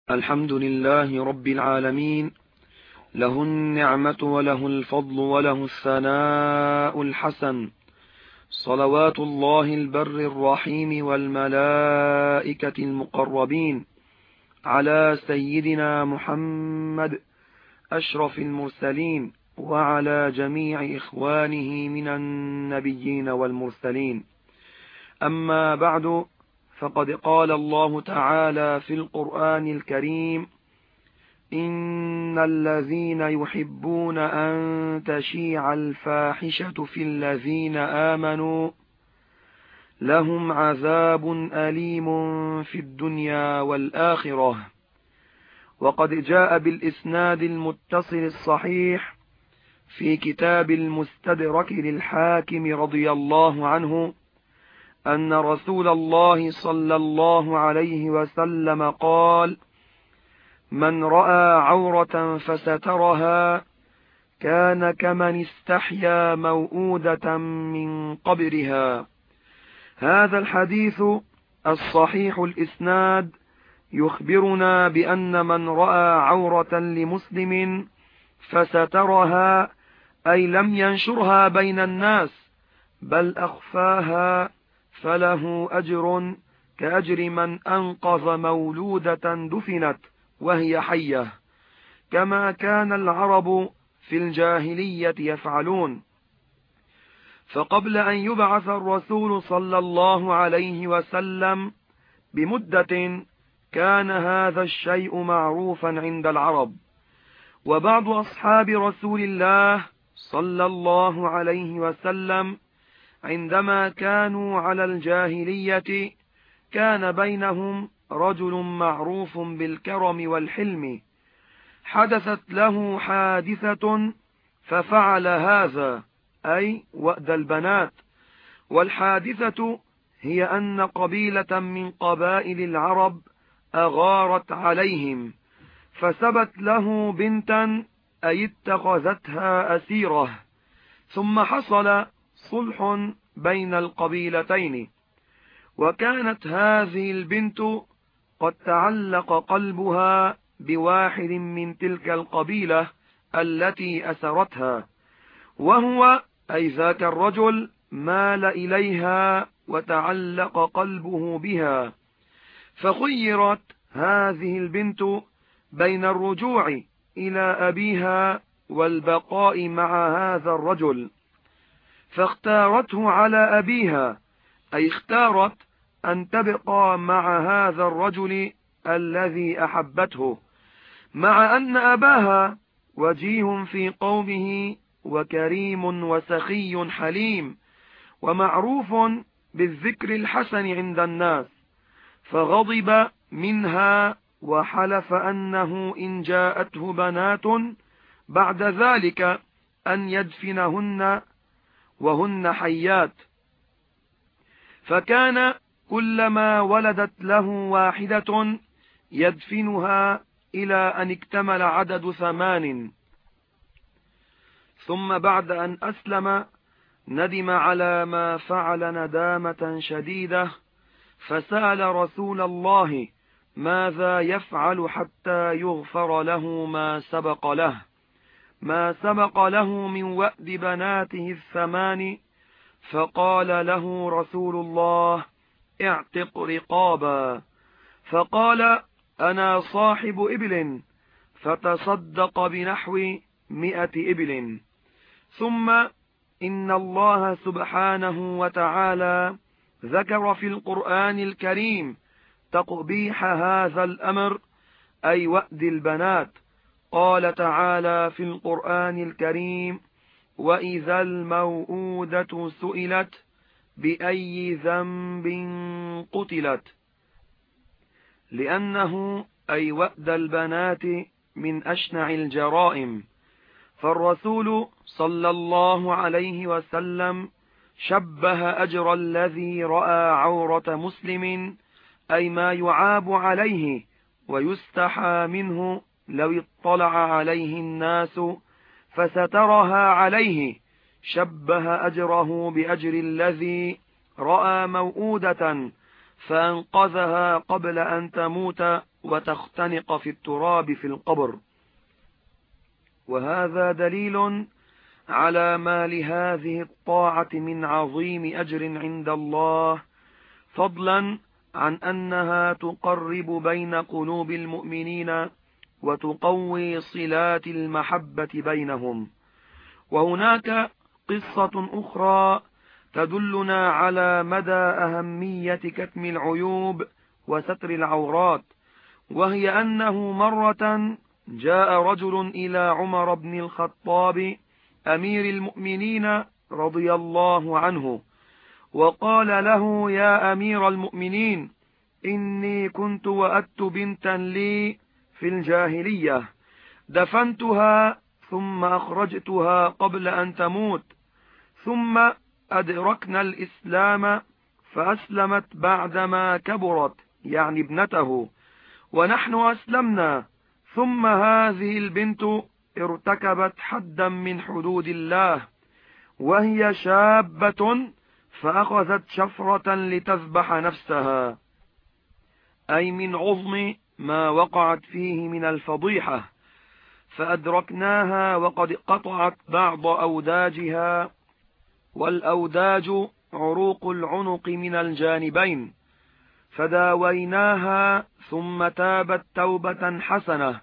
الحمد لله رب العالمين، له النعمة وله الفضل وله الثناء الحسن، صلوات الله البر الرحيم والملائكة المقربين على سيدنا محمد أشرف المرسلين وعلى جميع إخوانه من النبيين والمرسلين. أما بعد، فقد قال الله تعالى في القرآن الكريم: إن الذين يحبون أن تشيع الفاحشة في الذين آمنوا لهم عذاب أليم في الدنيا والآخرة. وقد جاء بالإسناد المتصل الصحيح في كتاب المستدرك للحاكم رضي الله عنه أن رسول الله صلى الله عليه وسلم قال: من رأى عورة فسترها كان كمن استحيا موؤودة من قبرها. هذا الحديث الصحيح الإسناد يخبرنا بأن من رأى عورة لمسلم فسترها، أي لم ينشرها بين الناس بل أخفاها، فله أجر كأجر من أنقذ مولودة دفنت وهي حية، كما كان العرب في الجاهلية يفعلون. فقبل أن يبعث الرسول صلى الله عليه وسلم بمدة كان هذا الشيء معروفا عند العرب. وبعض أصحاب رسول الله صلى الله عليه وسلم عندما كانوا على الجاهلية كان بينهم رجل معروف بالكرم والحلم، حدثت له حادثة ففعل هذا، أي وأد البنات. والحادثة هي أن قبيلة من قبائل العرب أغارت عليهم فسبت له بنتا، أي اتخذتها أسيرة، ثم حصل صلح بين القبيلتين، وكانت هذه البنت قد تعلق قلبها بواحد من تلك القبيلة التي أسرتها، وهو أي ذاك الرجل مال إليها وتعلق قلبه بها، فخيرت هذه البنت بين الرجوع إلى أبيها والبقاء مع هذا الرجل، فاختارته على أبيها، أي اختارت أن تبقى مع هذا الرجل الذي أحبته، مع أن أباها وجيه في قومه وكريم وسخي حليم ومعروف بالذكر الحسن عند الناس، فغضب منها وحلف أنه إن جاءته بنات بعد ذلك أن يدفنهن وهن حيات. فكان كلما ولدت له واحدة يدفنها إلى أن اكتمل عدد 8. ثم بعد أن أسلم ندم على ما فعل ندامة شديدة، فسأل رسول الله ماذا يفعل حتى يغفر له ما سبق له من وأد بناته 8. فقال له رسول الله: اعتق رقابا. فقال: أنا صاحب إبل، فتصدق بنحو 100 إبل. ثم إن الله سبحانه وتعالى ذكر في القرآن الكريم تقبيح هذا الأمر، أي وأد البنات. قال تعالى في القرآن الكريم: وإذا الموءودة سئلت بأي ذنب قتلت، لأنه أي وأد البنات من أشنع الجرائم. فالرسول صلى الله عليه وسلم شبه أجر الذي رأى عورة مسلم، أي ما يعاب عليه ويستحى منه لو اطلع عليه الناس فسترها عليه، شبه أجره بأجر الذي رأى موؤودة فأنقذها قبل أن تموت وتختنق في التراب في القبر. وهذا دليل على ما لهذه الطاعة من عظيم أجر عند الله، فضلا عن أنها تقرب بين قلوب المؤمنين وتقوي صلات المحبة بينهم. وهناك قصة أخرى تدلنا على مدى أهمية كتم العيوب وستر العورات، وهي أنه مرة جاء رجل إلى عمر بن الخطاب أمير المؤمنين رضي الله عنه، وقال له: يا أمير المؤمنين، إني كنت وأدت بنتا لي في الجاهلية، دفنتها ثم أخرجتها قبل أن تموت، ثم أدركنا الإسلام فأسلمت بعدما كبرت، يعني ابنته، ونحن أسلمنا، ثم هذه البنت ارتكبت حدا من حدود الله وهي شابة، فأخذت شفرة لتذبح نفسها، أي من عظم ما وقعت فيه من الفضيحة، فأدركناها وقد قطعت بعض أوداجها، والأوداج عروق العنق من الجانبين، فداويناها ثم تابت توبة حسنة،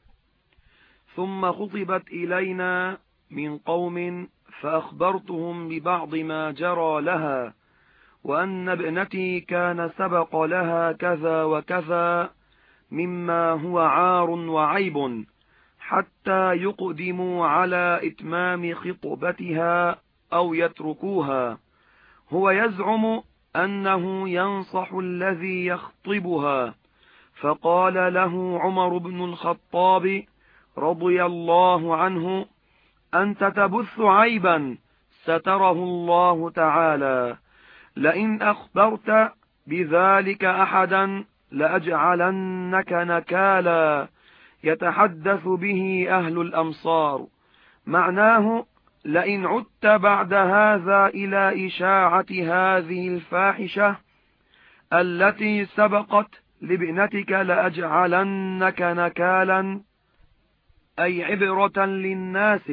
ثم خطبت إلينا من قوم فأخبرتهم ببعض ما جرى لها، وأن ابنتي كان سبق لها كذا وكذا مما هو عار وعيب، حتى يقدموا على إتمام خطبتها أو يتركوها. هو يزعم أنه ينصح الذي يخطبها، فقال له عمر بن الخطاب رضي الله عنه: أنت تبث عيبا ستره الله تعالى، لئن أخبرت بذلك أحدا لأجعلنك نكالا يتحدث به أهل الأمصار. معناه: لئن عدت بعد هذا إلى إشاعة هذه الفاحشة التي سبقت لابنتك لأجعلنك نكالا، أي عبرة للناس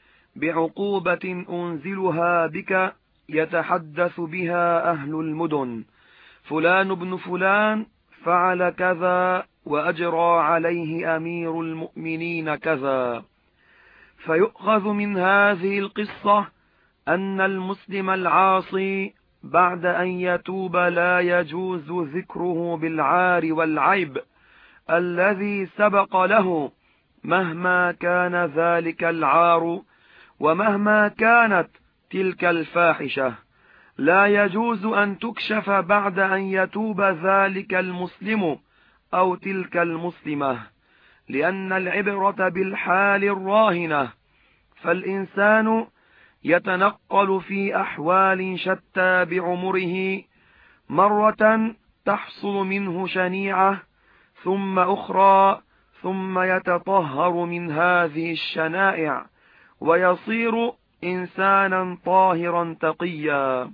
بعقوبة أنزلها بك يتحدث بها أهل المدن، فلان بن فلان فعل كذا وأجرى عليه أمير المؤمنين كذا. فيؤخذ من هذه القصة أن المسلم العاصي بعد أن يتوب لا يجوز ذكره بالعار والعيب الذي سبق له، مهما كان ذلك العار ومهما كانت تلك الفاحشة. لا يجوز أن تكشف بعد أن يتوب ذلك المسلم أو تلك المسلمة، لأن العبرة بالحال الراهنة، فالإنسان يتنقل في أحوال شتى بعمره، مرة تحصل منه شنيعة، ثم أخرى، ثم يتطهر من هذه الشنائع ويصير إنسانا طاهرا تقيا.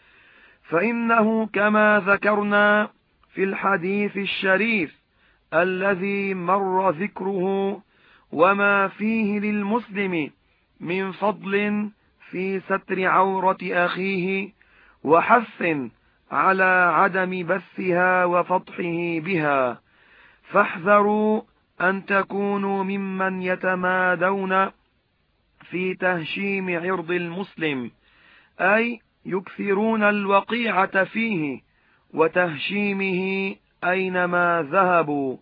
فإنه كما ذكرنا في الحديث الشريف الذي مر ذكره وما فيه للمسلم من فضل في ستر عورة أخيه وحث على عدم بثها وفضحه بها، فاحذروا أن تكونوا ممن يتمادون في تهشيم عرض المسلم، أي يكثرون الوقيعة فيه وتهشيمه أينما ذهبوا،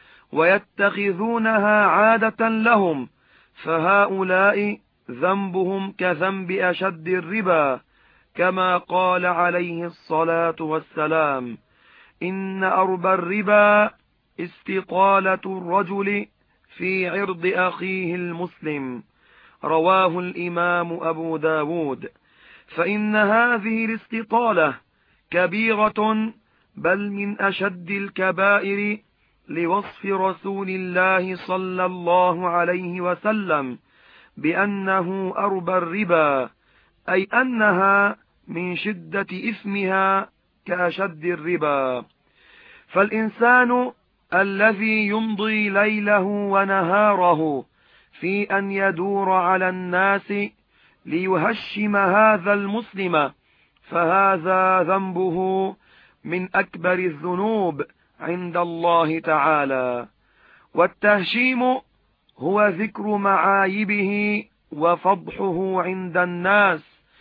ويتخذونها عادة لهم، فهؤلاء ذنبهم كذنب أشد الربا، كما قال عليه الصلاة والسلام: إن أربى الربا استطالة الرجل في عرض أخيه المسلم، رواه الإمام أبو داود. فإن هذه الاستطالة كبيرة، بل من أشد الكبائر، لوصف رسول الله صلى الله عليه وسلم بأنه أربى الربا، أي أنها من شدة إثمها كأشد الربا. فالإنسان الذي يمضي ليله ونهاره في أن يدور على الناس ليهشم هذا المسلم، فهذا ذنبه من أكبر الذنوب عند الله تعالى. والتهشيم هو ذكر معايبه وفضحه عند الناس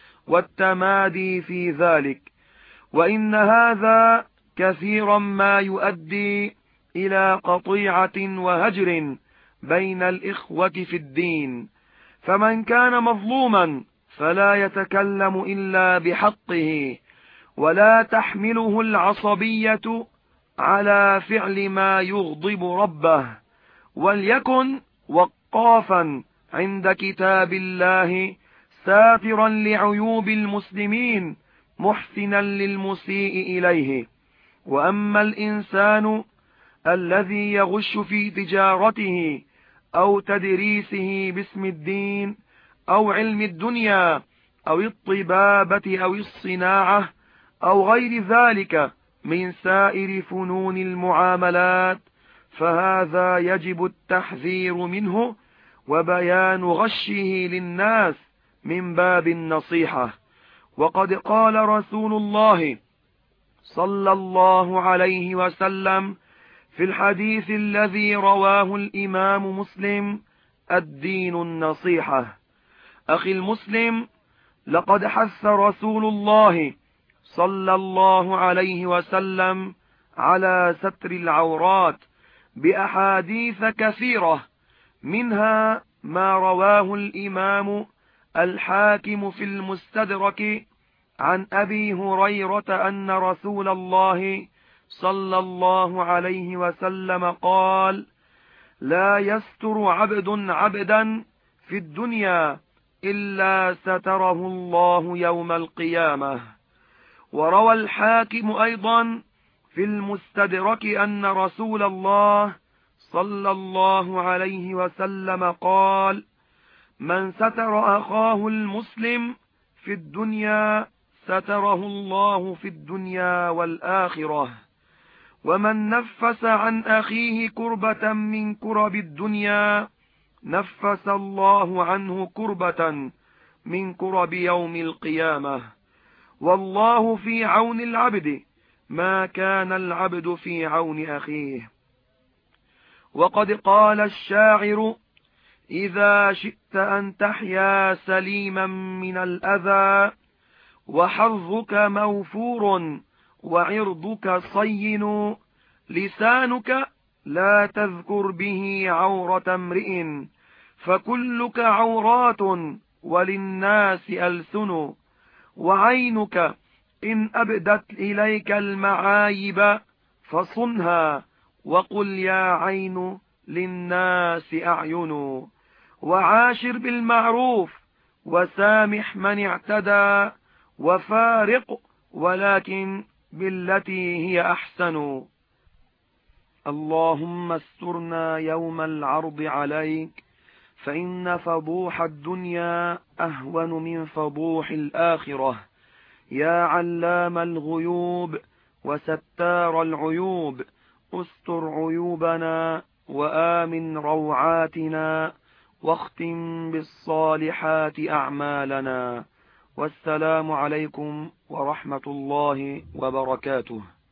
والتمادي في ذلك، وإن هذا كثيرا ما يؤدي إلى قطيعة وهجر بين الإخوة في الدين. فمن كان مظلوما فلا يتكلم إلا بحقه، ولا تحمله العصبية على فعل ما يغضب ربه، وليكن وقافا عند كتاب الله ساترا لعيوب المسلمين محسنا للمسيء إليه. وأما الإنسان الذي يغش في تجارته أو تدريسه باسم الدين أو علم الدنيا أو الطبابة أو الصناعة أو غير ذلك من سائر فنون المعاملات، فهذا يجب التحذير منه وبيان غشه للناس من باب النصيحة. وقد قال رسول الله صلى الله عليه وسلم في الحديث الذي رواه الإمام مسلم: الدين النصيحة. أخي المسلم، لقد حث رسول الله صلى الله عليه وسلم على ستر العورات بأحاديث كثيرة، منها ما رواه الإمام الحاكم في المستدرك عن أبي هريرة أن رسول الله صلى الله عليه وسلم قال: لا يستر عبد عبدا في الدنيا إلا ستره الله يوم القيامة. وروى الحاكم أيضا في المستدرك أن رسول الله صلى الله عليه وسلم قال: من ستر أخاه المسلم في الدنيا ستره الله في الدنيا والآخرة، ومن نفس عن أخيه كربة من كرب الدنيا نفس الله عنه كربة من كرب يوم القيامة. والله في عون العبد ما كان العبد في عون أخيه. وقد قال الشاعر: إذا شئت أن تحيا سليما من الأذى وحظك موفور وعرضك صين، لسانك لا تذكر به عورة امرئ، فكلك عورات وللناس ألسن، وعينك إن أبدت إليك المعايب فصنها، وقل يا عين للناس أعين، وعاشر بالمعروف وسامح من اعتدى، وفارق ولكن بالتي هي أحسن. اللهم استرنا يوم العرض عليك، فإن فضوح الدنيا أهون من فضوح الآخرة. يا علام الغيوب وستار العيوب، استر عيوبنا وآمن روعاتنا، واختم بالصالحات أعمالنا. والسلام عليكم ورحمة الله وبركاته.